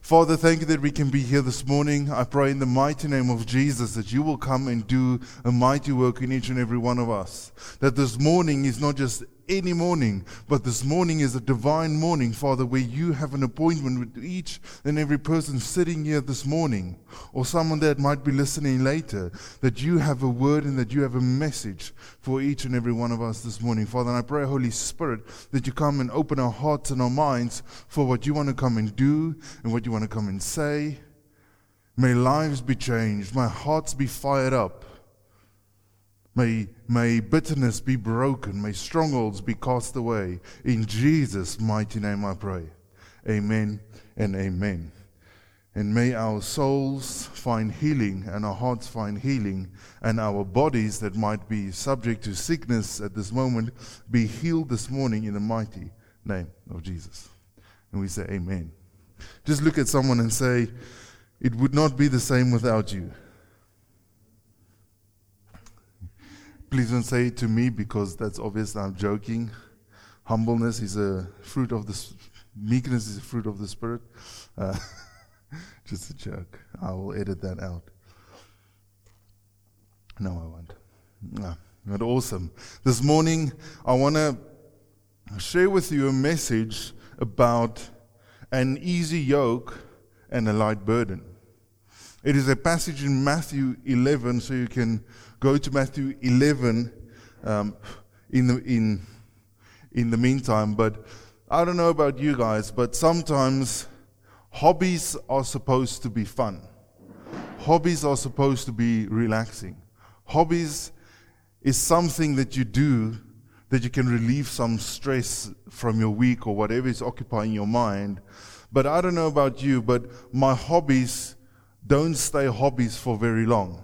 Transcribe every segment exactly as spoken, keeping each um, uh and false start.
Father, thank you that we can be here this morning. I pray in the mighty name of Jesus that you will come and do a mighty work in each and every one of us. That this morning is not just any morning, but this morning is a divine morning, Father, where you have an appointment with each and every person sitting here this morning, or someone that might be listening later, that you have a word and that you have a message for each and every one of us this morning. Father, and I pray, Holy Spirit, that you come and open our hearts and our minds for what you want to come and do and what you want to come and say. May lives be changed. May hearts be fired up. May, may bitterness be broken. May strongholds be cast away. In Jesus' mighty name I pray. Amen and amen. And may our souls find healing and our hearts find healing, and our bodies that might be subject to sickness at this moment be healed this morning in the mighty name of Jesus. And we say amen. Just look at someone and say, it would not be the same without you. Please don't say it to me, because that's obvious. I'm joking. Humbleness is a fruit of the, meekness is a fruit of the Spirit. Uh, just a joke. I will edit that out. No, I won't. No, but awesome. This morning, I want to share with you a message about an easy yoke and a light burden. It is a passage in Matthew eleven, so you can go to Matthew eleven um, in the in in the meantime. But I don't know about you guys, but sometimes hobbies are supposed to be fun. Hobbies are supposed to be relaxing. Hobbies is something that you do that you can relieve some stress from your week or whatever is occupying your mind. But I don't know about you, but my hobbies don't stay hobbies for very long.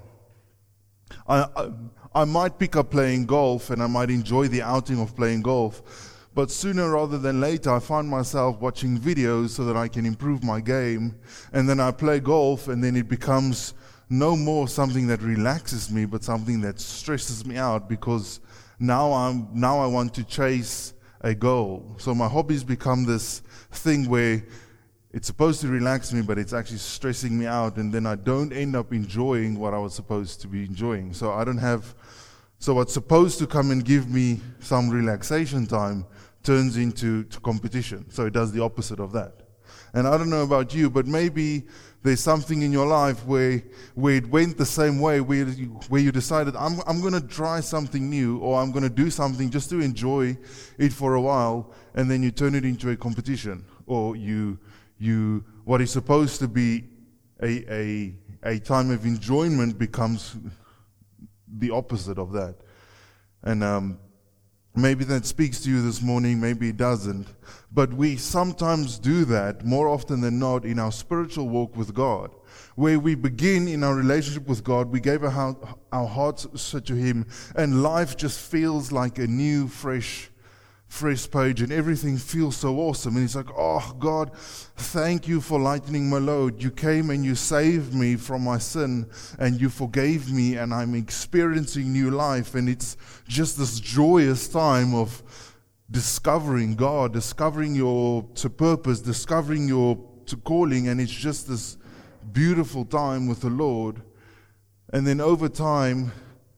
I, I I might pick up playing golf, and I might enjoy the outing of playing golf, but sooner rather than later I find myself watching videos so that I can improve my game, and then I play golf, and then it becomes no more something that relaxes me, but something that stresses me out, because now I'm now I want to chase a goal. So my hobbies become this thing where it's supposed to relax me, but it's actually stressing me out, and then I don't end up enjoying what I was supposed to be enjoying. So I don't have, so what's supposed to come and give me some relaxation time turns into to competition. So it does the opposite of that. And I don't know about you, but maybe there's something in your life where where it went the same way, where you, where you decided, I'm I'm going to try something new, or I'm going to do something just to enjoy it for a while, and then you turn it into a competition, or you You, what is supposed to be a, a a time of enjoyment becomes the opposite of that. And um, maybe that speaks to you this morning, maybe it doesn't. But we sometimes do that, more often than not, in our spiritual walk with God, where we begin in our relationship with God, we gave our, our hearts to Him, and life just feels like a new, fresh fresh page, and everything feels so awesome. And it's like, oh God, thank you for lightening my load. You came and you saved me from my sin, and you forgave me, and I'm experiencing new life. And it's just this joyous time of discovering God, discovering your to purpose, discovering your to calling, and it's just this beautiful time with the Lord. And then over time,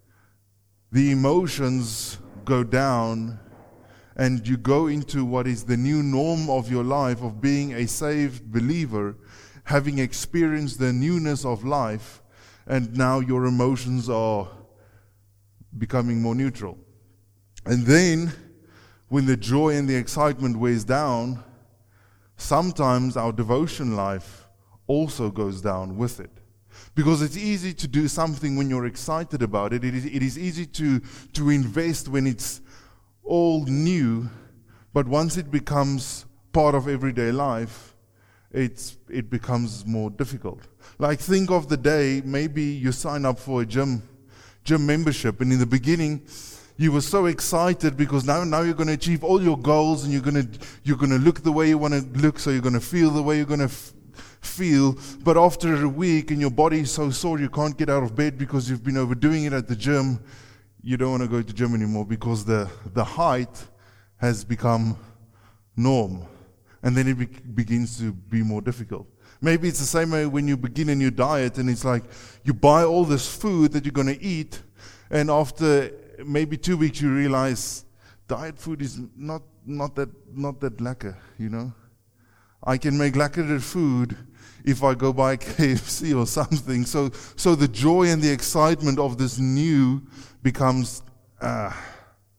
the emotions go down, and you go into what is the new norm of your life, of being a saved believer, having experienced the newness of life, and now your emotions are becoming more neutral. And then, when the joy and the excitement wears down, sometimes our devotion life also goes down with it. Because it's easy to do something when you're excited about it. It is, it is easy to, to invest when it's all new, but once it becomes part of everyday life, it's it becomes more difficult. Like, think of the day, maybe you sign up for a gym gym membership, and in the beginning you were so excited because now now you're going to achieve all your goals, and you're going to you're going to look the way you want to look, so you're going to feel the way you're going to f- feel. But after a week, and your body is so sore you can't get out of bed because you've been overdoing it at the gym, you don't want to go to gym anymore, because the, the height has become norm. and then it be- begins to be more difficult. Maybe it's the same way when you begin a new diet, and it's like you buy all this food that you're going to eat, and after maybe two weeks you realize diet food is not not that not that lekker, you know. I can make lekkerder food if I go buy K F C or something. So so the joy and the excitement of this new becomes ah. Uh,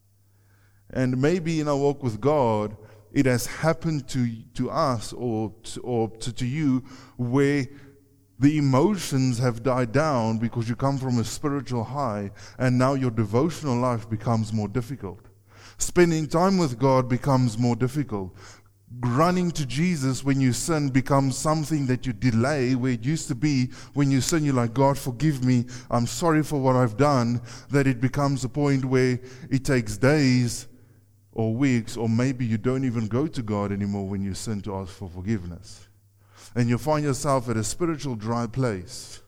and maybe in our walk with God, it has happened to to us or to, or to, to you where the emotions have died down because you come from a spiritual high, and now your devotional life becomes more difficult. Spending time with God becomes more difficult. Running to Jesus when you sin becomes something that you delay, where it used to be when you sin, you're like, God, forgive me, I'm sorry for what I've done, that it becomes a point where it takes days or weeks, or maybe you don't even go to God anymore when you sin to ask for forgiveness. And you find yourself at a spiritual dry place.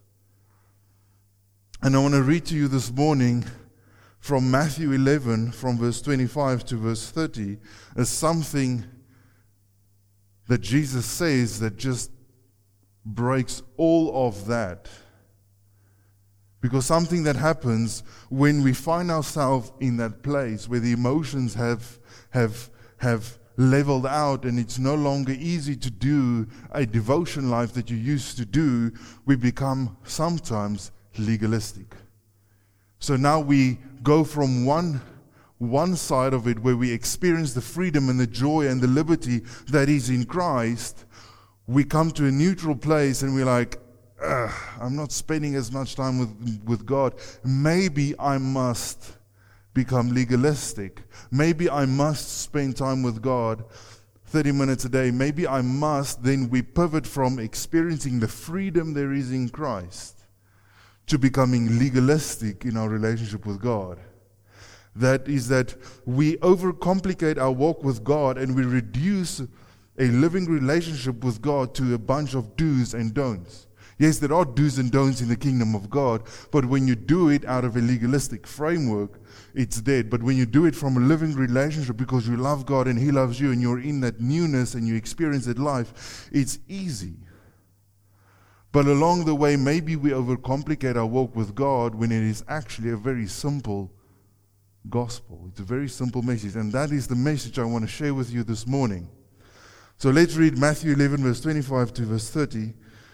And I want to read to you this morning from Matthew eleven, from verse twenty-five to verse thirty, as something that Jesus says that just breaks all of that. Because something that happens when we find ourselves in that place where the emotions have have have leveled out, and it's no longer easy to do a devotion life that you used to do, we become sometimes legalistic. So now we go from one one side of it where we experience the freedom and the joy and the liberty that is in Christ. We come to a neutral place and we're like, I'm not spending as much time with, with God. Maybe I must become legalistic. Maybe I must spend time with God thirty minutes a day. Maybe I must. Then we pivot from experiencing the freedom there is in Christ to becoming legalistic in our relationship with God. That is that we overcomplicate our walk with God, and we reduce a living relationship with God to a bunch of do's and don'ts. Yes, there are do's and don'ts in the kingdom of God, but when you do it out of a legalistic framework, it's dead. But when you do it from a living relationship because you love God and He loves you and you're in that newness and you experience that life, it's easy. But along the way, maybe we overcomplicate our walk with God when it is actually a very simple gospel. It's a very simple message, and that is the message I want to share with you this morning. So let's read Matthew eleven, verse twenty-five to verse thirty.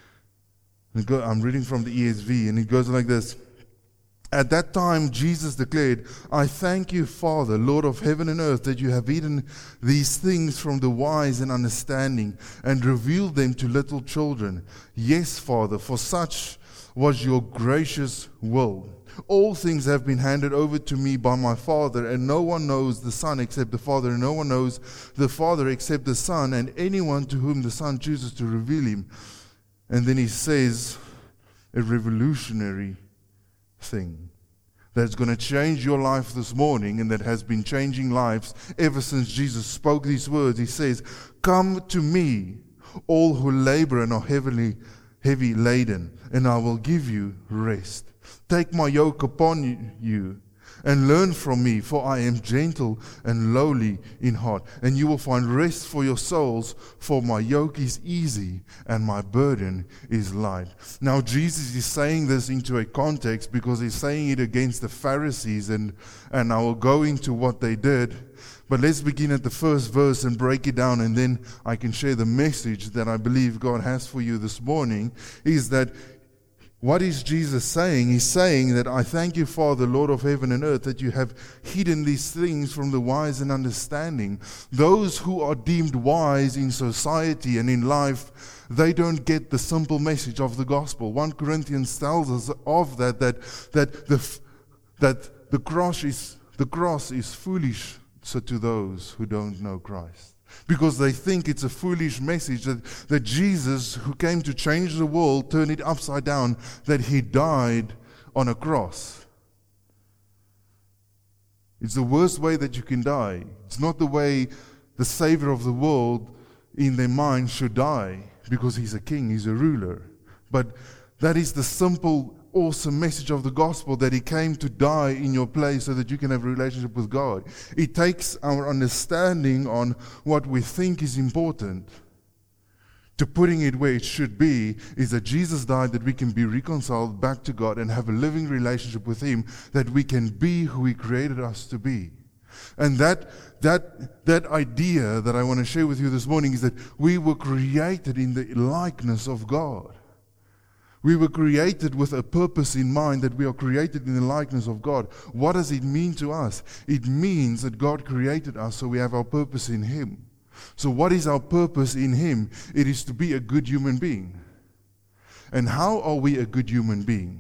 I'm reading from the E S V, and it goes like this. At that time, Jesus declared, I thank you, Father, Lord of heaven and earth, that you have hidden these things from the wise and understanding and revealed them to little children. Yes, Father, for such was your gracious will. All things have been handed over to me by my Father, and no one knows the Son except the Father, and no one knows the Father except the Son, and anyone to whom the Son chooses to reveal him. And then he says a revolutionary thing that's going to change your life this morning, and that has been changing lives ever since Jesus spoke these words. He says, come to me, all who labor and are heavily, heavy laden, and I will give you rest. Take my yoke upon you and learn from me, for I am gentle and lowly in heart, and you will find rest for your souls, for my yoke is easy and my burden is light. Now Jesus is saying this into a context because he's saying it against the Pharisees, and, and I will go into what they did. But let's begin at the first verse and break it down, and then I can share the message that I believe God has for you this morning. Is that what is Jesus saying? He's saying that I thank you, Father, Lord of heaven and earth, that you have hidden these things from the wise and understanding. Those who are deemed wise in society and in life, they don't get the simple message of the gospel. First Corinthians tells us of that, that that the that the cross is the cross is foolish so to those who don't know Christ. Because they think it's a foolish message that, that Jesus, who came to change the world, turned it upside down, that he died on a cross. It's the worst way that you can die. It's not the way the Savior of the world in their mind should die, because he's a king, he's a ruler. But that is the simple awesome message of the gospel that he came to die in your place so that you can have a relationship with God. It takes our understanding on what we think is important to putting it where it should be, is that Jesus died that we can be reconciled back to God and have a living relationship with him, that we can be who he created us to be. And that that that idea that I want to share with you this morning is that we were created in the likeness of God. We were created with a purpose in mind, that we are created in the likeness of God. What does it mean to us? It means that God created us so we have our purpose in him. So what is our purpose in him? It is to be a good human being. And how are we a good human being?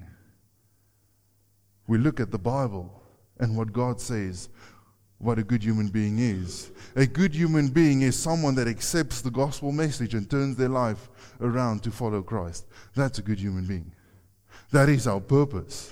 We look at the Bible and what God says what a good human being is. A good human being is someone that accepts the gospel message and turns their life around to follow Christ. That's a good human being. That is our purpose.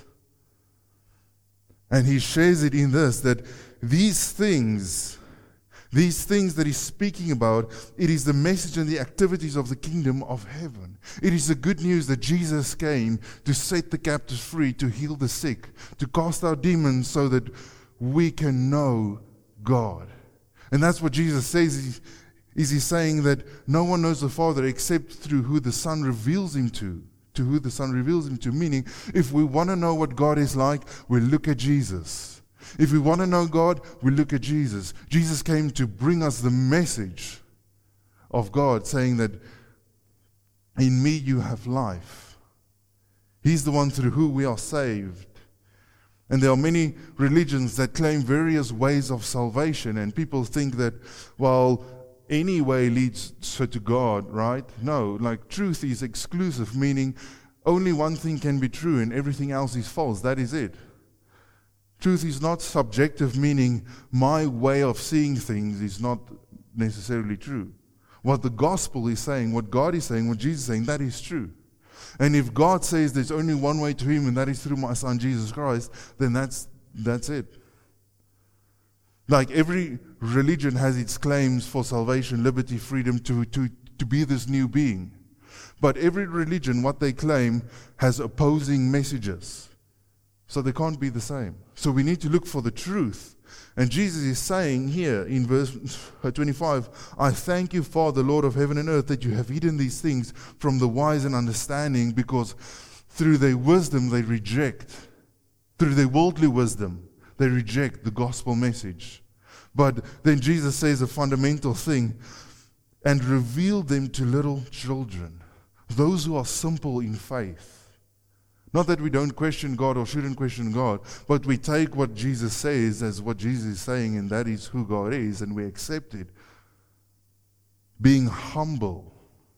And he shares it in this, that these things, these things that he's speaking about, it is the message and the activities of the kingdom of heaven. It is the good news that Jesus came to set the captives free, to heal the sick, to cast out demons so that we can know God. And that's what Jesus says, is, is he's saying that no one knows the Father except through who the Son reveals him to. To who the Son reveals him to. Meaning, if we want to know what God is like, we look at Jesus. If we want to know God, we look at Jesus. Jesus came to bring us the message of God, saying that in me you have life. He's the one through who we are saved. And there are many religions that claim various ways of salvation, and people think that, well, any way leads to God, right? No, like truth is exclusive, meaning only one thing can be true and everything else is false. That is it. Truth is not subjective, meaning my way of seeing things is not necessarily true. What the gospel is saying, what God is saying, what Jesus is saying, that is true. And if God says there's only one way to him, and that is through my Son Jesus Christ, then that's that's it. Like every religion has its claims for salvation, liberty, freedom, to, to, to be this new being. But every religion, what they claim, has opposing messages. So they can't be the same. So we need to look for the truth. And Jesus is saying here in verse twenty-five, I thank you, Father, Lord of heaven and earth, that you have hidden these things from the wise and understanding, because through their wisdom they reject, through their worldly wisdom, they reject the gospel message. But then Jesus says a fundamental thing, and reveal them to little children, those who are simple in faith. Not that we don't question God or shouldn't question God, but we take what Jesus says as what Jesus is saying, and that is who God is, and we accept it. Being humble.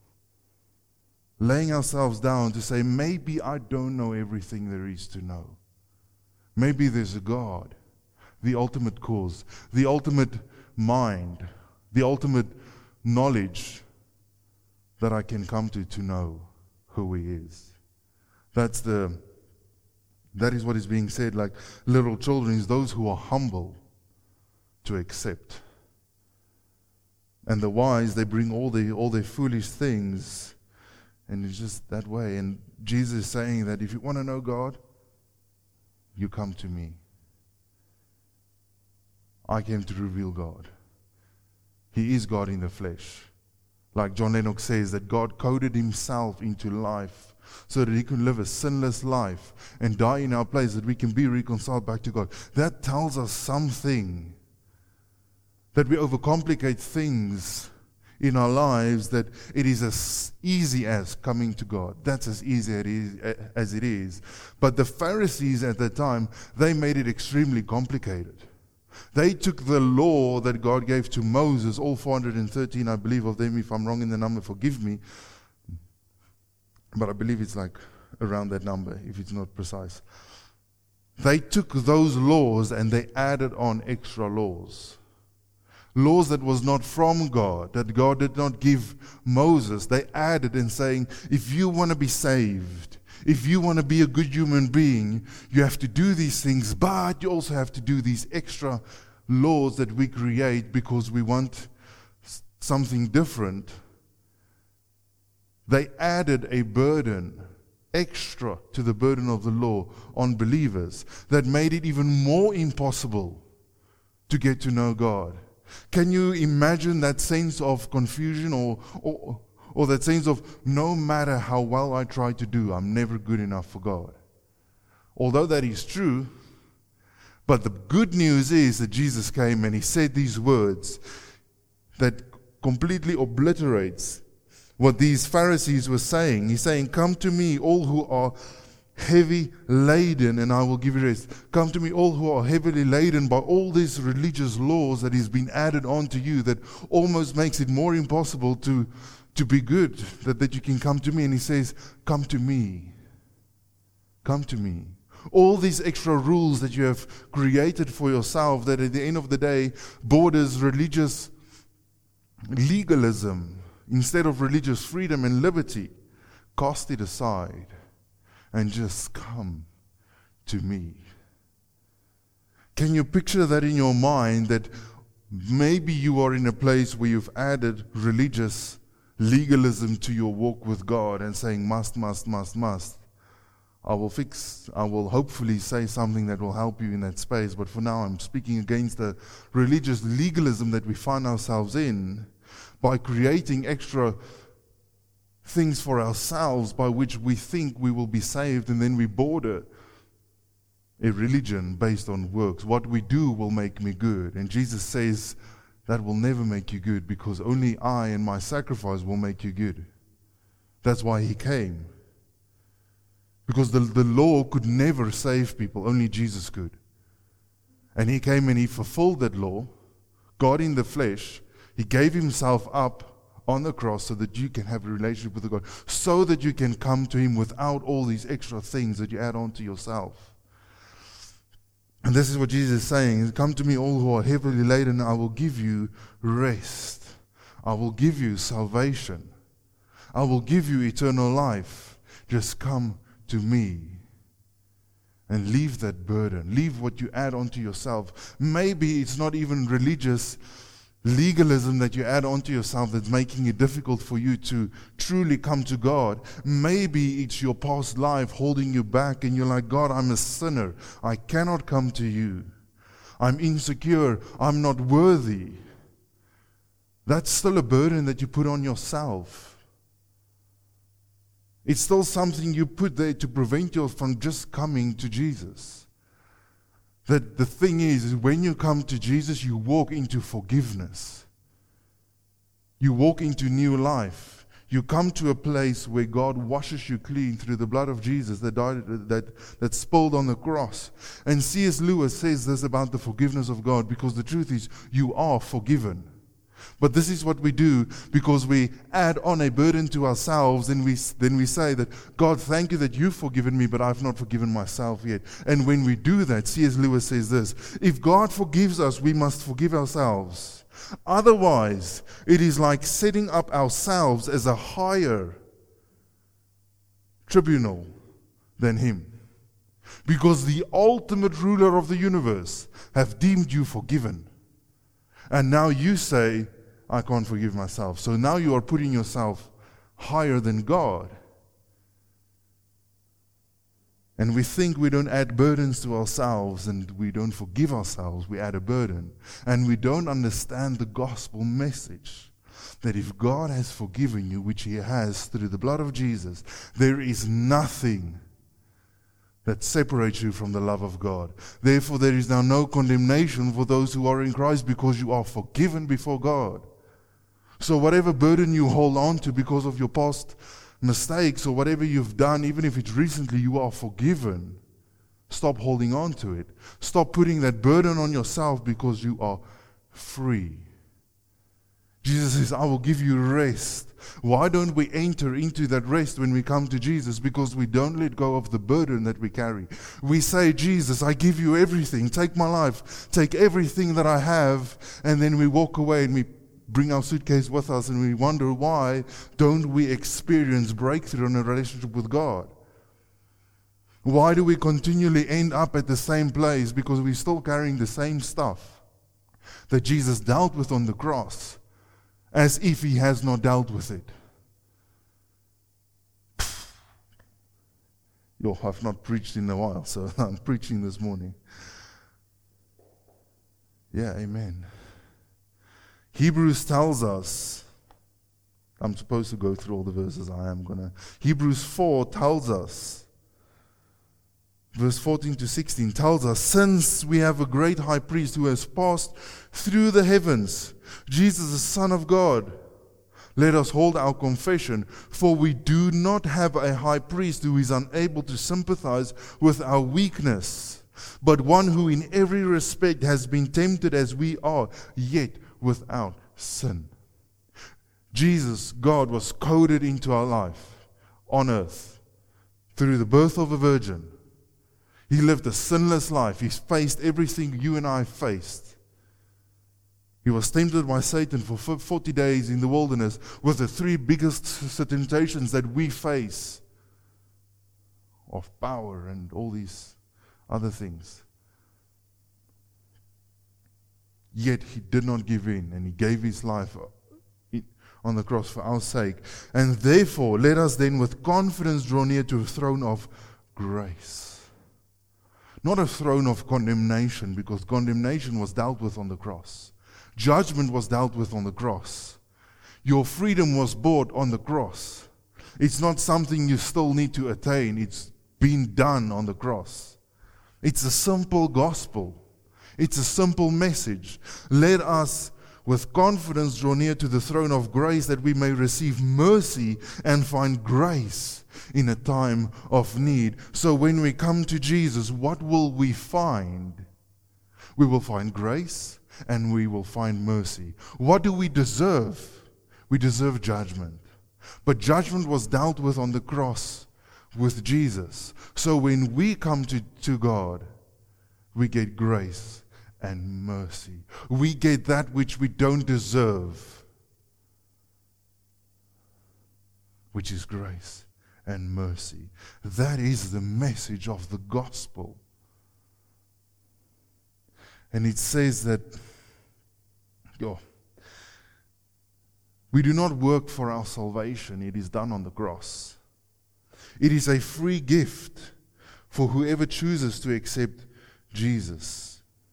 Laying ourselves down to say, maybe I don't know everything there is to know. Maybe there's a God, the ultimate cause, the ultimate mind, the ultimate knowledge that I can come to to know who he is. That's the, that is what is being said, like little children is those who are humble to accept. And the wise, they bring all the all their foolish things, and it's just that way. And Jesus is saying that if you want to know God, you come to me. I came to reveal God. He is God in the flesh. Like John Lennox says, that God coded himself into life so that he can live a sinless life and die in our place, that we can be reconciled back to God. That tells us something, that we overcomplicate things in our lives, that it is as easy as coming to God. That's as easy as it is. But the Pharisees at that time, they made it extremely complicated. They took the law that God gave to Moses, all four hundred thirteen, I believe, of them. If I'm wrong in the number, forgive me. But I believe it's like around that number, if it's not precise. They took those laws and they added on extra laws. Laws that was not from God, that God did not give Moses. They added and saying, if you want to be saved, if you want to be a good human being, you have to do these things, but you also have to do these extra laws that we create because we want something different. They added a burden extra to the burden of the law on believers that made it even more impossible to get to know God. Can you imagine that sense of confusion or, or, or that sense of no matter how well I try to do, I'm never good enough for God? Although that is true, but the good news is that Jesus came and he said these words that completely obliterates what these Pharisees were saying. He's saying, come to me, all who are heavy laden, and I will give you rest. Come to me, all who are heavily laden by all these religious laws that has been added on to you that almost makes it more impossible to, to be good, that, that you can come to me. And he says, come to me. Come to me. All these extra rules that you have created for yourself that at the end of the day borders religious legalism instead of religious freedom and liberty, cast it aside and just come to me. Can you picture that in your mind, that maybe you are in a place where you've added religious legalism to your walk with God and saying must, must, must, must. I will fix, I will hopefully say something that will help you in that space, but for now I'm speaking against the religious legalism that we find ourselves in by creating extra things for ourselves by which we think we will be saved, and then we border a religion based on works. What we do will make me good. And Jesus says that will never make you good, because only I and my sacrifice will make you good. That's why he came. Because the, the law could never save people, only Jesus could. And he came and he fulfilled that law, God in the flesh. He gave himself up on the cross so that you can have a relationship with God, so that you can come to him without all these extra things that you add on to yourself. And this is what Jesus is saying. Come to me, all who are heavily laden, I will give you rest. I will give you salvation. I will give you eternal life. Just come to me and leave that burden. Leave what you add onto yourself. Maybe it's not even religious legalism that you add onto yourself that's making it difficult for you to truly come to God. Maybe it's your past life holding you back, and you're like, God, I'm a sinner. I cannot come to you. I'm insecure. I'm not worthy. That's still a burden that you put on yourself. It's still something you put there to prevent you from just coming to Jesus. That the thing is, is when you come to Jesus, you walk into forgiveness. You walk into new life. You come to a place where God washes you clean through the blood of Jesus that died, that, that spilled on the cross. And C S Lewis says this about the forgiveness of God, because the truth is, you are forgiven. But this is what we do, because we add on a burden to ourselves, and we then we say that, God, thank you that you've forgiven me, but I've not forgiven myself yet. And when we do that, C S Lewis says this, if God forgives us, we must forgive ourselves. Otherwise, it is like setting up ourselves as a higher tribunal than him. Because the ultimate ruler of the universe have deemed you forgiven. And now you say, I can't forgive myself. So now you are putting yourself higher than God. And we think we don't add burdens to ourselves, and we don't forgive ourselves. We add a burden. And we don't understand the gospel message. That if God has forgiven you, which he has through the blood of Jesus, there is nothing that separates you from the love of God. Therefore, there is now no condemnation for those who are in Christ, because you are forgiven before God. So whatever burden you hold on to because of your past mistakes or whatever you've done, even if it's recently, you are forgiven. Stop holding on to it. Stop putting that burden on yourself, because you are free. Jesus says, I will give you rest. Why don't we enter into that rest when we come to Jesus? Because we don't let go of the burden that we carry. We say, Jesus, I give you everything. Take my life. Take everything that I have. And then we walk away and we bring our suitcase with us, and we wonder, why don't we experience breakthrough in a relationship with God? Why do we continually end up at the same place? Because we're still carrying the same stuff that Jesus dealt with on the cross, as if he has not dealt with it. Yo, I've not preached in a while, so I'm preaching this morning. Yeah, amen. Hebrews tells us, I'm supposed to go through all the verses, I am going to. Hebrews four tells us, verse fourteen to sixteen tells us, since we have a great high priest who has passed through the heavens, Jesus the Son of God, let us hold our confession, for we do not have a high priest who is unable to sympathize with our weakness, but one who in every respect has been tempted as we are, yet without sin. Jesus, God, was coded into our life on earth through the birth of a virgin. He lived a sinless life. He faced everything you and I faced. He was tempted by Satan for forty days in the wilderness with the three biggest temptations that we face of power and all these other things. Yet he did not give in, and he gave his life on the cross for our sake. And therefore, let us then with confidence draw near to a throne of grace. Not a throne of condemnation, because condemnation was dealt with on the cross. Judgment was dealt with on the cross. Your freedom was bought on the cross. It's not something you still need to attain. It's been done on the cross. It's a simple gospel. It's a simple message. Let us with confidence draw near to the throne of grace that we may receive mercy and find grace in a time of need. So when we come to Jesus, what will we find? We will find grace and we will find mercy. What do we deserve? We deserve judgment. But judgment was dealt with on the cross with Jesus. So when we come to, to God, we get grace and mercy. We get that which we don't deserve, which is grace and mercy. That is the message of the gospel. And it says that yo, we do not work for our salvation. It is done on the cross. It is a free gift for whoever chooses to accept Jesus.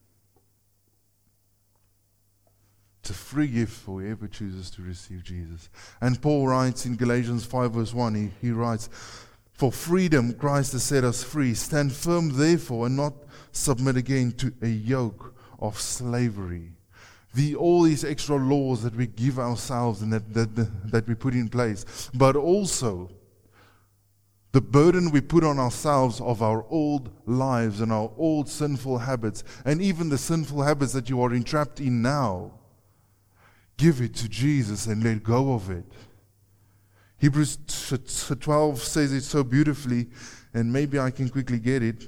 It's a free gift for whoever chooses to receive Jesus. And Paul writes in Galatians five verse one, he, he writes, for freedom Christ has set us free. Stand firm therefore and not submit again to a yoke of slavery. The, all these extra laws that we give ourselves and that, that, that we put in place, but also the burden we put on ourselves of our old lives and our old sinful habits, and even the sinful habits that you are entrapped in now. Give it to Jesus and let go of it. Hebrews twelve says it so beautifully, and maybe I can quickly get it.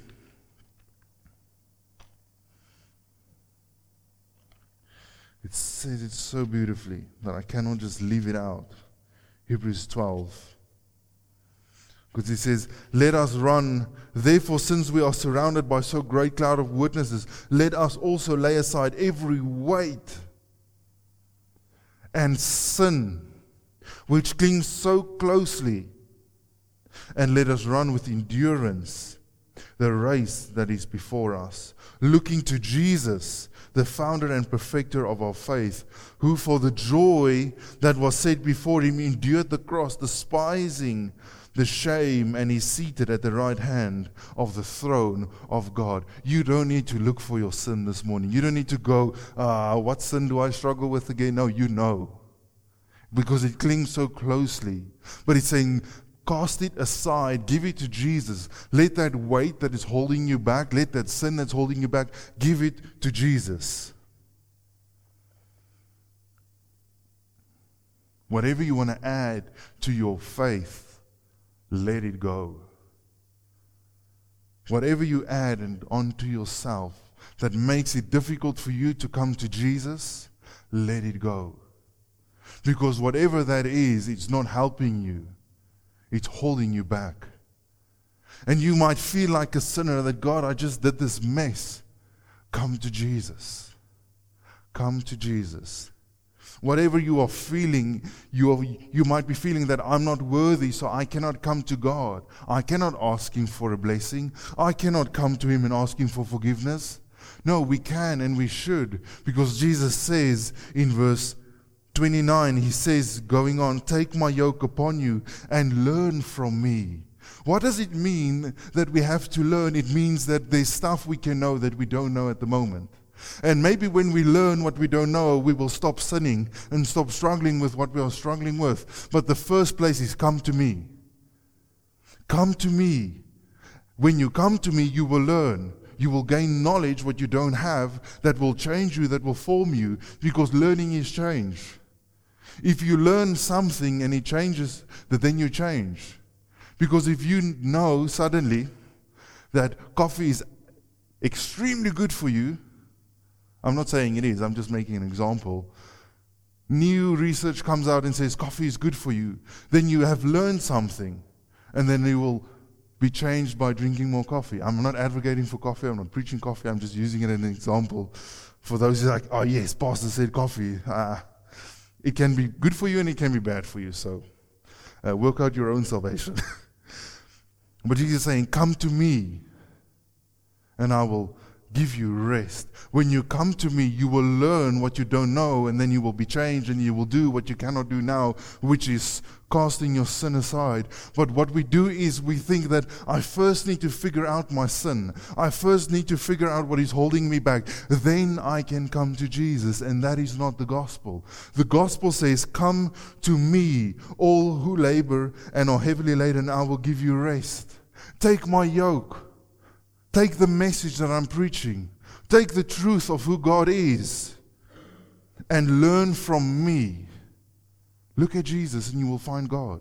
It says it so beautifully that I cannot just leave it out. Hebrews twelve. Because it says, let us run, therefore since we are surrounded by so great cloud of witnesses, let us also lay aside every weight and sin which clings so closely, and let us run with endurance the race that is before us, looking to Jesus, the founder and perfecter of our faith, who for the joy that was set before him endured the cross, despising the shame, and is seated at the right hand of the throne of God. You don't need to look for your sin this morning. You don't need to go, uh, what sin do I struggle with again? No, you know. Because it clings so closely. But it's saying, cast it aside, give it to Jesus. Let that weight that is holding you back, let that sin that's holding you back, give it to Jesus. Whatever you want to add to your faith, let it go. Whatever you add and onto yourself that makes it difficult for you to come to Jesus, let it go. Because whatever that is, it's not helping you. It's holding you back. And you might feel like a sinner that, God, I just did this mess. Come to Jesus. Come to Jesus. Whatever you are feeling, you, are, you might be feeling that I'm not worthy, so I cannot come to God. I cannot ask Him for a blessing. I cannot come to Him and ask Him for forgiveness. No, we can and we should, because Jesus says in verse twenty-nine, He says, going on, take my yoke upon you and learn from me. What does it mean that we have to learn? It means that there's stuff we can know that we don't know at the moment. And maybe when we learn what we don't know, we will stop sinning and stop struggling with what we are struggling with. But the first place is come to me. Come to me. When you come to me, you will learn. You will gain knowledge what you don't have that will change you, that will form you, because learning is change. If you learn something and it changes, then you change. Because if you know suddenly that coffee is extremely good for you, I'm not saying it is, I'm just making an example. New research comes out and says coffee is good for you. Then you have learned something, and then you will be changed by drinking more coffee. I'm not advocating for coffee, I'm not preaching coffee, I'm just using it as an example for those who are like, oh yes, pastor said coffee. Uh, it can be good for you and it can be bad for you, so uh, work out your own salvation. But Jesus is saying, come to me, and I will give you rest. When you come to me, you will learn what you don't know, and then you will be changed, and you will do what you cannot do now, which is casting your sin aside. But what we do is we think that I first need to figure out my sin. I first need to figure out what is holding me back. Then I can come to Jesus, and that is not the gospel. The gospel says, come to me, all who labor and are heavily laden, I will give you rest. Take my yoke. Take the message that I'm preaching. Take the truth of who God is and learn from me. Look at Jesus and you will find God.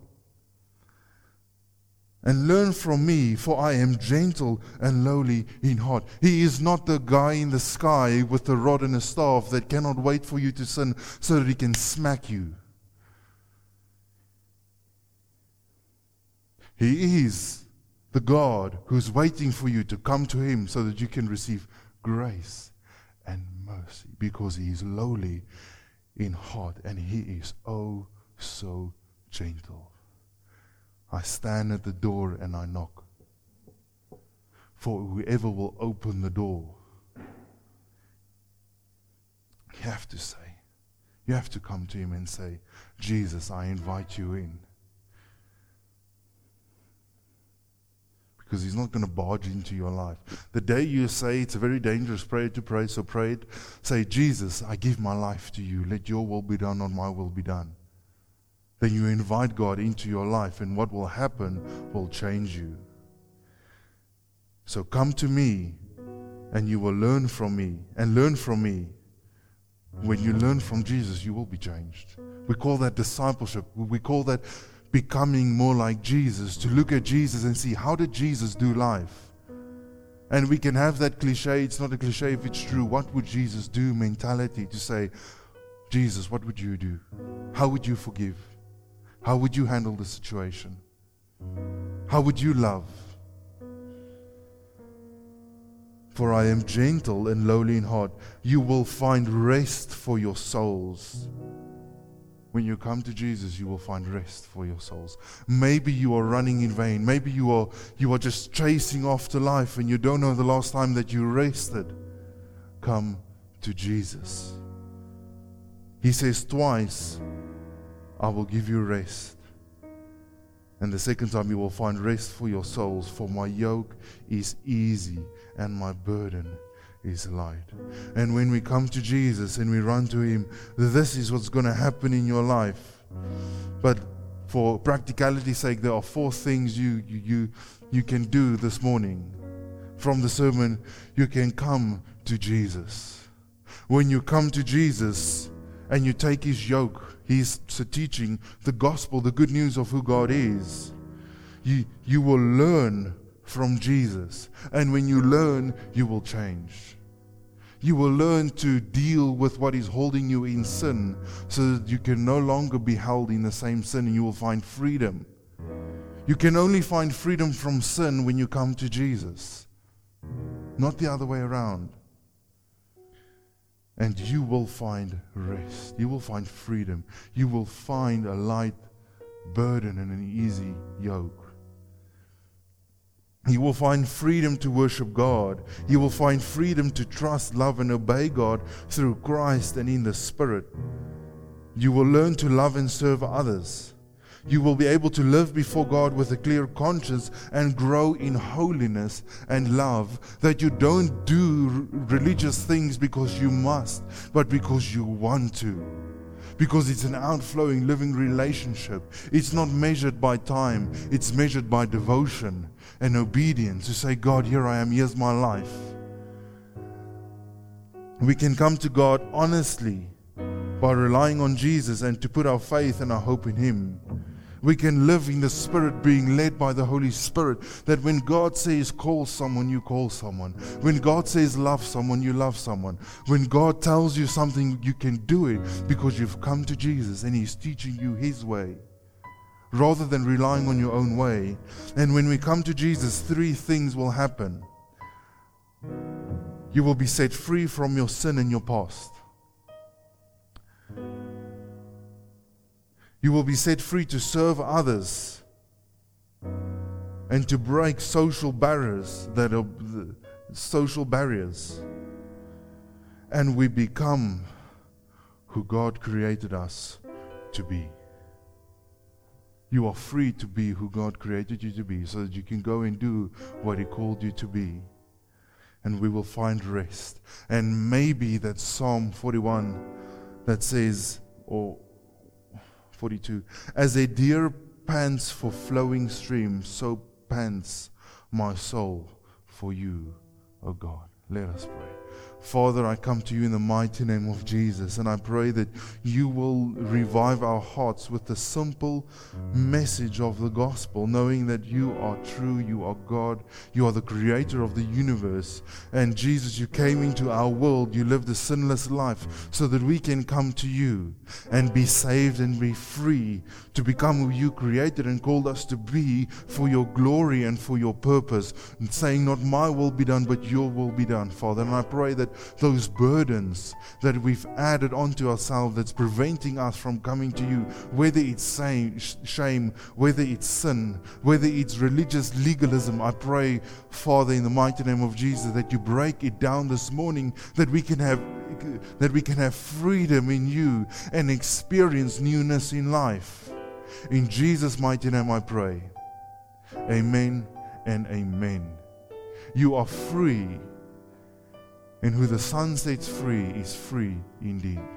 And learn from me, for I am gentle and lowly in heart. He is not the guy in the sky with a rod and a staff that cannot wait for you to sin so that he can smack you. He is the God who's waiting for you to come to Him so that you can receive grace and mercy, because He is lowly in heart and He is oh so gentle. I stand at the door and I knock. For whoever will open the door, you have to say, you have to come to Him and say, Jesus, I invite you in. Because He's not going to barge into your life. The day you say, it's a very dangerous prayer to pray, so pray it. Say, Jesus, I give my life to you. Let your will be done, not my will be done. Then you invite God into your life, and what will happen will change you. So come to me, and you will learn from me, and learn from me. When you learn from Jesus, you will be changed. We call that discipleship. We call that becoming more like Jesus, to look at Jesus and see, how did Jesus do life? And we can have that cliche, it's not a cliche if it's true, what would Jesus do mentality, to say, Jesus, what would you do? How would you forgive? How would you handle the situation? How would you love? For I am gentle and lowly in heart. You will find rest for your souls. When you come to Jesus, you will find rest for your souls. Maybe you are running in vain. Maybe you are you are just chasing after life and you don't know the last time that you rested. Come to Jesus. He says twice, I will give you rest. And the second time you will find rest for your souls. For my yoke is easy and my burden is light. And when we come to Jesus and we run to Him, this is what's going to happen in your life. But for practicality's sake, there are four things you, you, you, you can do this morning. From the sermon, you can come to Jesus. When you come to Jesus and you take His yoke, He's teaching the gospel, the good news of who God is. You, you will learn from Jesus. And when you learn, you will change. You will learn to deal with what is holding you in sin so that you can no longer be held in the same sin, and you will find freedom. You can only find freedom from sin when you come to Jesus, not the other way around. And you will find rest. You will find freedom. You will find a light burden and an easy yoke. You will find freedom to worship God. You will find freedom to trust, love, and obey God through Christ and in the Spirit. You will learn to love and serve others. You will be able to live before God with a clear conscience and grow in holiness and love, that you don't do religious things because you must, but because you want to. Because it's an outflowing, living relationship. It's not measured by time. It's measured by devotion and obedience. To say, God, here I am, here's my life. We can come to God honestly by relying on Jesus and to put our faith and our hope in Him. We can live in the Spirit, being led by the Holy Spirit, that when God says call someone, you call someone. When God says love someone, you love someone. When God tells you something, you can do it because you've come to Jesus and He's teaching you His way, rather than relying on your own way. And when we come to Jesus, three things will happen. You will be set free from your sin and your past. You will be set free to serve others and to break social barriers that are social barriers. And we become who God created us to be. You are free to be who God created you to be, so that you can go and do what He called you to be. And we will find rest. And maybe that Psalm forty-one that says, or forty-two, as a deer pants for flowing streams, so pants my soul for you, O God. Let us pray. Father, I come to you in the mighty name of Jesus, and I pray that you will revive our hearts with the simple message of the gospel, knowing that you are true, you are God, you are the creator of the universe. And Jesus, you came into our world, you lived a sinless life so that we can come to you and be saved and be free to become who you created and called us to be for your glory and for your purpose, and saying not my will be done but your will be done, Father. And I pray that those burdens that we've added onto ourselves that's preventing us from coming to you, whether it's shame, whether it's sin, whether it's religious legalism, I pray, Father, in the mighty name of Jesus, that you break it down this morning, that we can have that we can have freedom in you and experience newness in life. In Jesus' mighty name I pray. Amen and amen. You are free, and who the Son sets free is free indeed.